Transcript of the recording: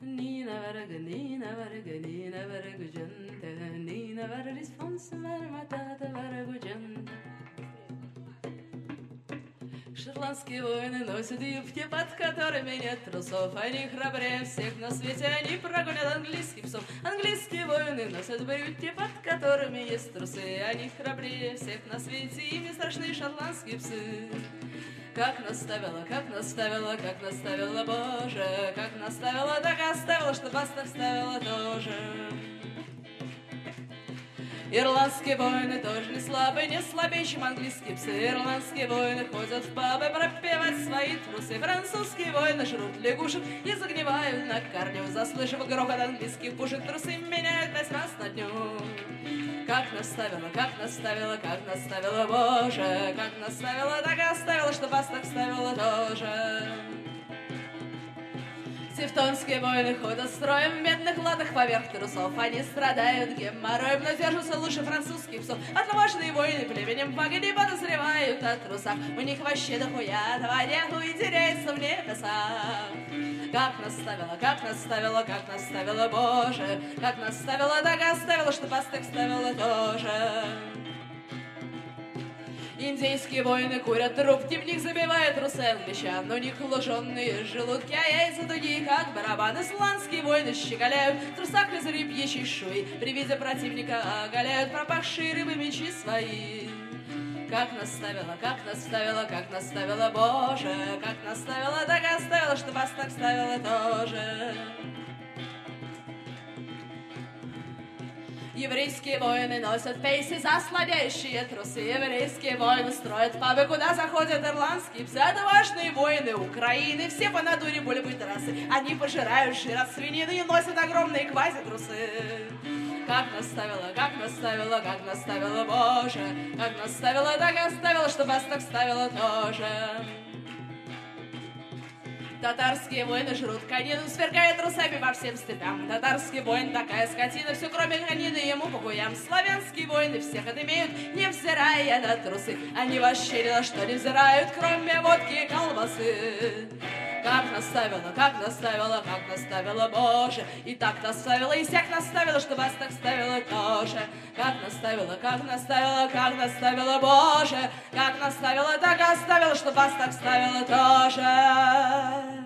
Nina vargujanta, Nina var responsa matata vargujanta. Шотландские воины носят юбки, под которыми нет трусов. Они храбрее всех на свете, они прогонят английских псов. Английские воины носят брюки, под которыми есть трусы. Они храбрее всех на свете, ими страшны шотландские псы. Как наставила, как наставила, как наставила, Боже, как наставила, так оставила, что вас так ставила тоже. Ирландские воины тоже не слабые, не слабее, чем английские псы. Ирландские воины ходят в пабы пропевать свои трусы. Французские воины жрут лягушек и загнивают на корню. Заслышав грохот английских пушек, трусы меняют 5 раз на дню. Как наставила, как наставила, как наставила, Боже, как наставила, так и оставила, что вас так ставила тоже. Тевтонские воины ходят строем в медных латах поверх трусов. Они страдают геморроем, но держатся лучше французских псов. Отважные воины племенем вага не подозревают о трусах. У них вообще дохуя товаряху и теряется в небесах. Как наставила, как наставила, как наставила, Боже, как наставила, так и оставила, что вас так ставила тоже. Индейские воины курят трубки, в них забивают трусы англичан. У них луженые желудки, а яйца тугие, как барабан. Исландские воины щеголяют в трусах из рыбьей чешуи. При виде противника оголяют пропахшие рыбы мечи свои. Как наставила, как наставила, как наставила, Боже, как наставила, так и оставила, что вас так ставила тоже. Еврейские воины носят пейсы за сладящие трусы. Еврейские воины строят пабы, куда заходят ирландские псы. Отважные воины Украины, все по натуре бульбы трассы. Они пожирают жир от свинины и носят огромные квази-трусы. Как наставила, как наставила, как наставила, Боже, как наставила, так и оставила, что вас так ставила тоже. Татарские воины жрут конину, сверкая трусами по всем степям. Татарский воин такая скотина, все кроме конины ему по хуям. Славянские воины всех отымеют, невзирая на трусы. Они вообще ни на что не взирают, кроме водки и колбасы. Как наставила, как наставила, как наставила, Боже, и так наставила, и всяк наставила, что вас так ставила тоже. Как наставила, как наставила, как наставила, Боже, как наставила, так и оставила, что вас так ставила тоже.